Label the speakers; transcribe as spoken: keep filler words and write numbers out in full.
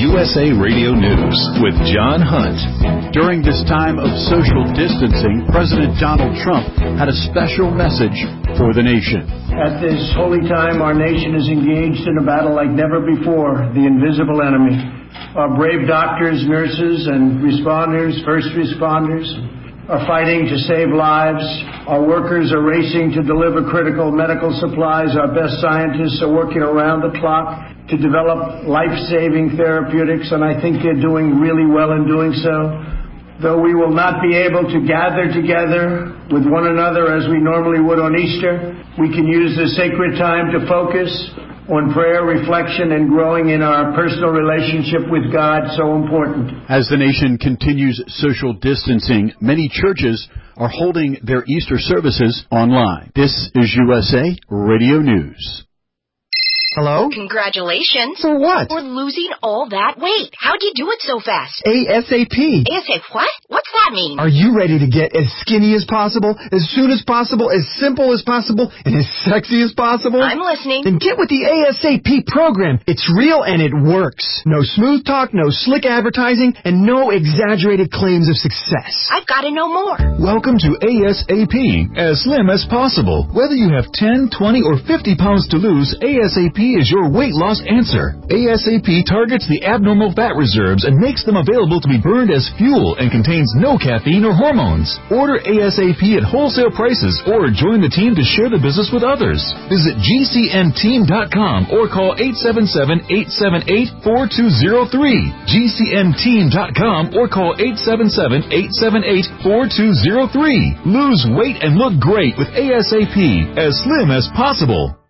Speaker 1: U S A Radio News with John Hunt.
Speaker 2: During this time of social distancing, President Donald Trump had a special message for the nation.
Speaker 3: At this holy time, our nation is engaged in a battle like never before, the invisible enemy. Our brave doctors, nurses, and responders, first responders, are fighting to save lives. Our workers are racing to deliver critical medical supplies. Our best scientists are working around the clock to develop life-saving therapeutics, and I think they're doing really well in doing so. Though we will not be able to gather together with one another as we normally would on Easter, we can use this sacred time to focus on prayer, reflection, and growing in our personal relationship with God, so important.
Speaker 2: As the nation continues social distancing, many churches are holding their Easter services online. This is U S A Radio News.
Speaker 4: Hello?
Speaker 5: Congratulations.
Speaker 4: For what?
Speaker 5: For losing all that weight. How'd you do it so fast?
Speaker 4: ASAP.
Speaker 5: ASAP what? What's that mean?
Speaker 4: Are you ready to get as skinny as possible, as soon as possible, as simple as possible, and as sexy as possible?
Speaker 5: I'm listening.
Speaker 4: Then get with the ASAP program. It's real and it works. No smooth talk, no slick advertising, and no exaggerated claims of success.
Speaker 5: I've got to know more.
Speaker 1: Welcome to ASAP, as slim as possible. Whether you have ten, twenty, or fifty pounds to lose, ASAP is your weight loss answer. ASAP targets the abnormal fat reserves and makes them available to be burned as fuel and contains no caffeine or hormones. Order ASAP at wholesale prices or join the team to share the business with others. Visit G C N team dot com or call eight seven seven, eight seven eight, four two zero three. G C N team dot com or call eight seven seven, eight seven eight, four two zero three. Lose weight and look great with ASAP, as slim as possible.